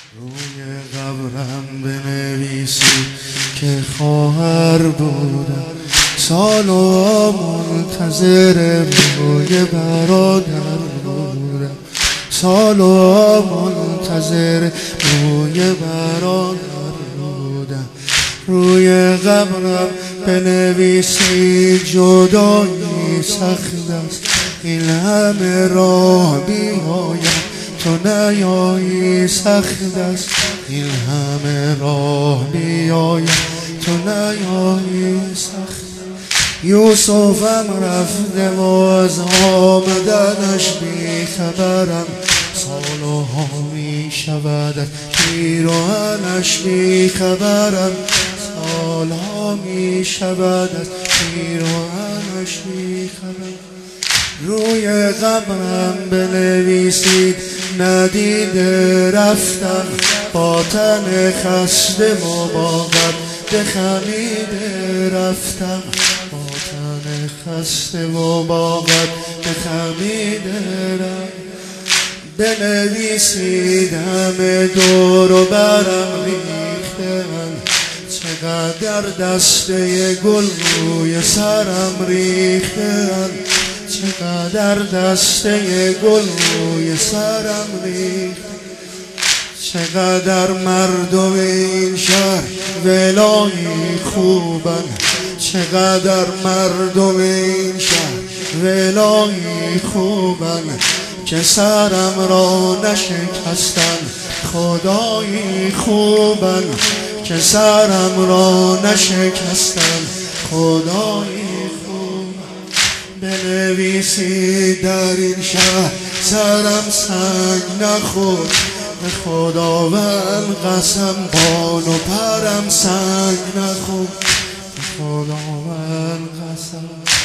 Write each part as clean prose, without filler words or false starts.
روی قبرم بنویسی که خواهر بودم، سالها منتظر روی برادر بودم، سالها منتظر روی برادر بودم. روی قبرم بنویسی جدایی سخت است، این همه راه بیایم تو نیایی، سخت است این همه راه بیایم تو نیایی، سخت. یوسفم رفته و از آمدنش بی خبرم، سالها می شود از پیراهنش بی خبرم، سالها می شود از پیراهنش بی خبرم. روی قبرم بنویسید ندیده رفتم، با تن خسته مباقد بخمیده رفتم، با تن خسته مباقد بخمیده رفتم. بنویسید همه دور و برم ریختن، چقدر دسته گل روی سرم ریختن، چقدر دسته گل روی سرم ریخت، چقدر مردم این شهر ولایی خوبن، چقدر مردم این شهر ولایی خوبن، که سرم را نشکستن خدایی خوبن، که سرم را نشکستن خدایی. بنویسید در این شهر سرم سنگ نخورد، به خداوند قسم بال و پرم سنگ نخورد، به خداوند قسم.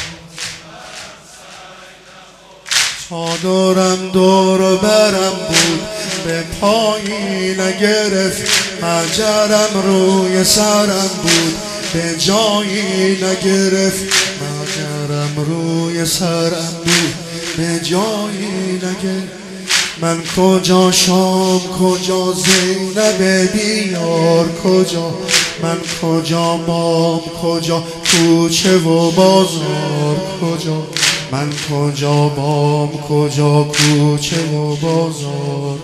چادرم دور و برم بود به پایی نگرفت، مجرم روی سرم بود به جایی نگرفت، مجرم روی سرم بود به جایی نگرفت. من کجا شام کجا زینب بیار کجا، من کجا بام کجا کوچه و بازار کجا، من کجا بام کجا کوچه و بازار.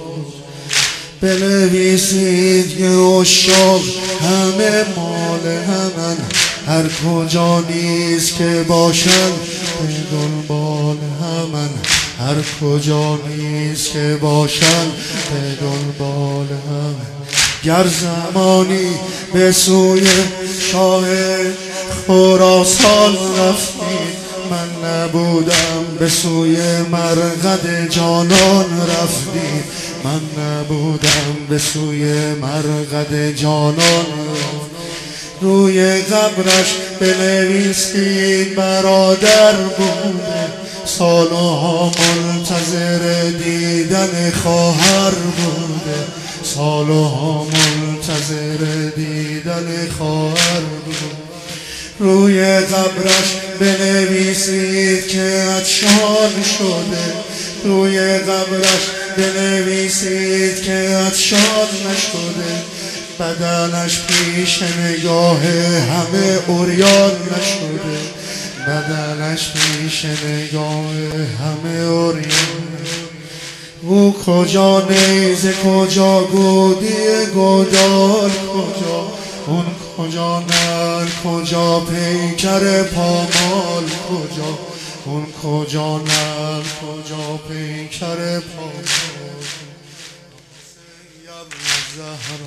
بنویسید که عشاق همه مال همن، هر کجا نیست که باشن به دنبال همن، هر کجا نیست که باشن به دنبال همن. گر زمانی به سوی شاه خراسان رفتید، من نبودم به سوی مرقد جانان رفتید، من نبودم به سوی مرقد جانان. روی قبرش بنویسید برادر بوده، سالها منتظر دیدن خواهر بوده، سالها منتظر دیدن خواهر بوده. روی قبرش بنویسید که عطشان شده، روی قبرش بنویسید که عطشان نشده، بدنش پیش نگاه همه عریان نشده، بدنش پیش نگاه همه عریان. او کجا نیزه کجا گودی گودال کجا، اون کجا نر کجا پیکر پامال کجا، اون کجا نر کجا پیکر پامال. زهر